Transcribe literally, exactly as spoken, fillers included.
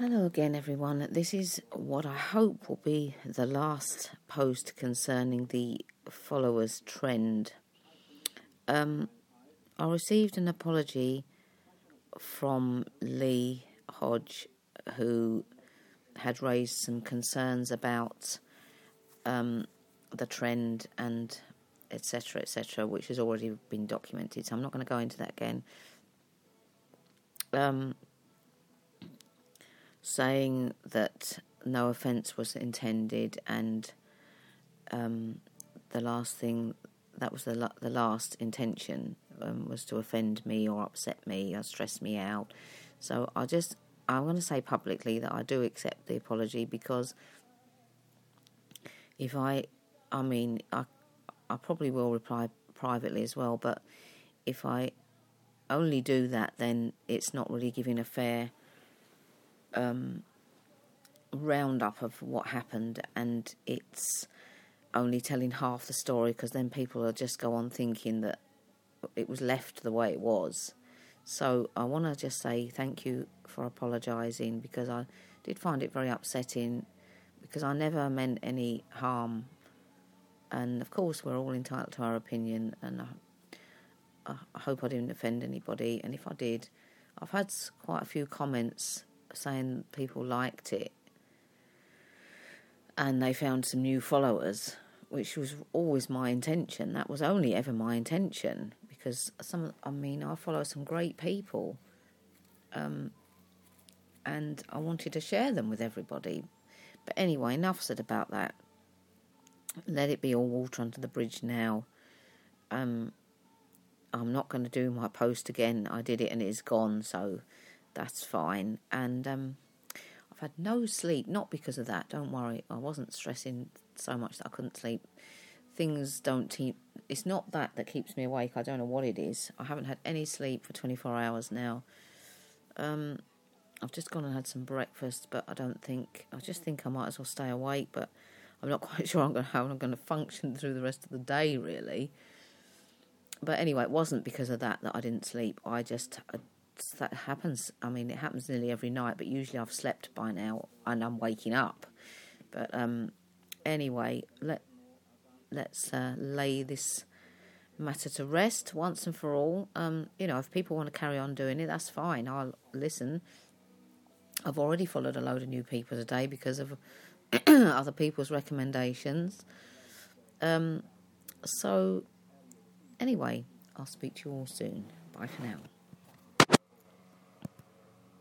Hello again, everyone. This is what I hope will be the last post concerning the followers trend. Um, I received an apology from Lee Hodge, who had raised some concerns about um, the trend and et cetera, et cetera, which has already been documented. So I'm not going to go into that again. Um. Saying that no offence was intended, and um, the last thing that was the la- the last intention um, was to offend me or upset me or stress me out. So I just I'm going to say publicly that I do accept the apology, because if I I mean I I probably will reply privately as well, but if I only do that, then it's not really giving a fair Um, roundup of what happened, and it's only telling half the story, because then people will just go on thinking that it was left the way it was. So I want to just say thank you for apologising, because I did find it very upsetting, because I never meant any harm, and of course we're all entitled to our opinion, and I, I hope I didn't offend anybody, and if I did, I've had quite a few comments saying people liked it and they found some new followers, which was always my intention. That was only ever my intention, because some, I mean, I follow some great people, um, and I wanted to share them with everybody. But anyway, enough said about that. Let it be all water under the bridge now. Um, I'm not going to do my post again. I did it and it's gone, so that's fine. And um, I've had no sleep, not because of that, don't worry. I wasn't stressing so much that I couldn't sleep. Things don't keep... It's not that that keeps me awake. I don't know what it is. I haven't had any sleep for twenty-four hours now. Um, I've just gone and had some breakfast, but I don't think... I just think I might as well stay awake, but I'm not quite sure I'm going to, how I'm going to function through the rest of the day, really. But anyway, it wasn't because of that that I didn't sleep. I just... I, that happens. I mean, it happens nearly every night, but usually I've slept by now and I'm waking up. But um, anyway, let, let's uh, lay this matter to rest once and for all. Um, you know, if people want to carry on doing it, that's fine. I'll listen. I've already followed a load of new people today because of other people's recommendations. Um, so, anyway, I'll speak to you all soon. Bye for now.